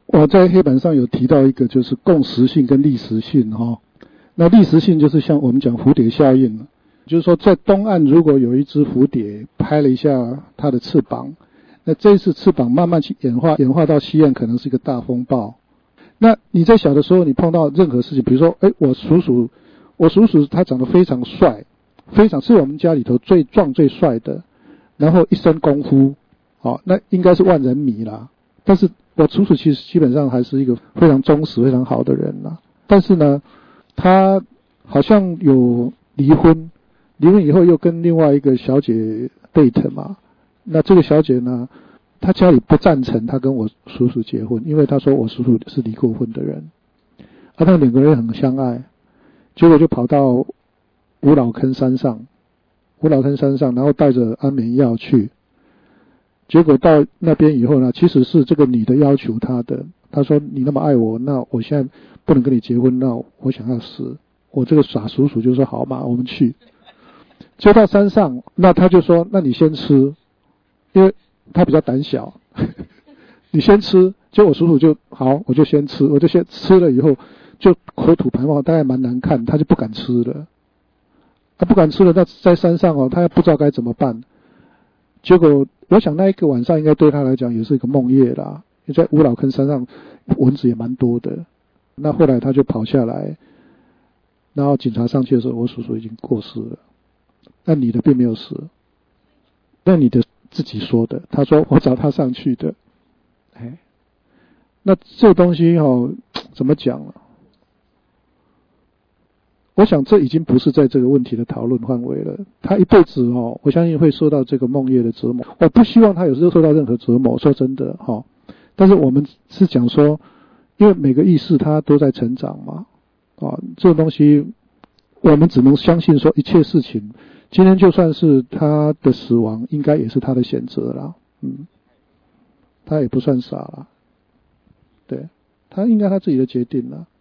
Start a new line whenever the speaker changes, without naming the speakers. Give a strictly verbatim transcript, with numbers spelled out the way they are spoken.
我在黑板上有提到一个，就是共识性跟历时性哈、哦。那历时性就是像我们讲蝴蝶效应，就是说在东岸如果有一只蝴蝶拍了一下它的翅膀，那这一次翅膀慢慢去演化，演化到西岸可能是一个大风暴。那你在小的时候，你碰到任何事情，比如说，哎，我叔叔，我叔叔他长得非常帅，非常是我们家里头最壮最帅的，然后一身功夫，好，那应该是万人迷啦。但是我叔叔其实基本上还是一个非常忠实、非常好的人啦。但是呢，他好像有离婚，离婚以后又跟另外一个小姐 date 嘛。那这个小姐呢，她家里不赞成她跟我叔叔结婚，因为她说我叔叔是离过婚的人，而他们两个人很相爱，结果就跑到五老坑山上，五老坑山上，然后带着安眠药去。结果到那边以后呢，其实是这个女的要求他的，她说你那么爱我，那我现在不能跟你结婚，那我想要死。我这个傻叔叔就说好嘛，我们去。就到山上，那他就说那你先吃，因为他比较胆小，你先吃。结果我叔叔就好，我就先吃，我就先吃了以后就口吐白沫，大概蛮难看，他就不敢吃了。他不敢吃了，那在山上哦，他也不知道该怎么办。结果我想那一个晚上应该对他来讲也是一个梦夜啦，因为在五老坑山上蚊子也蛮多的。那后来他就跑下来，然后警察上去的时候，我叔叔已经过世了。那女的并没有死，那女的自己说的，她说我找他上去的。哎，那这东西哦，怎么讲呢？我想这已经不是在这个问题的讨论范围了。他一辈子哦，我相信会受到这个梦夜的折磨。我不希望他有时候受到任何折磨，说真的哈、哦。但是我们是讲说，因为每个意识它都在成长嘛，啊，这种东西我们只能相信说一切事情，今天就算是他的死亡，应该也是他的选择啦，嗯，他也不算傻啦，对，他应该他自己的决定啦。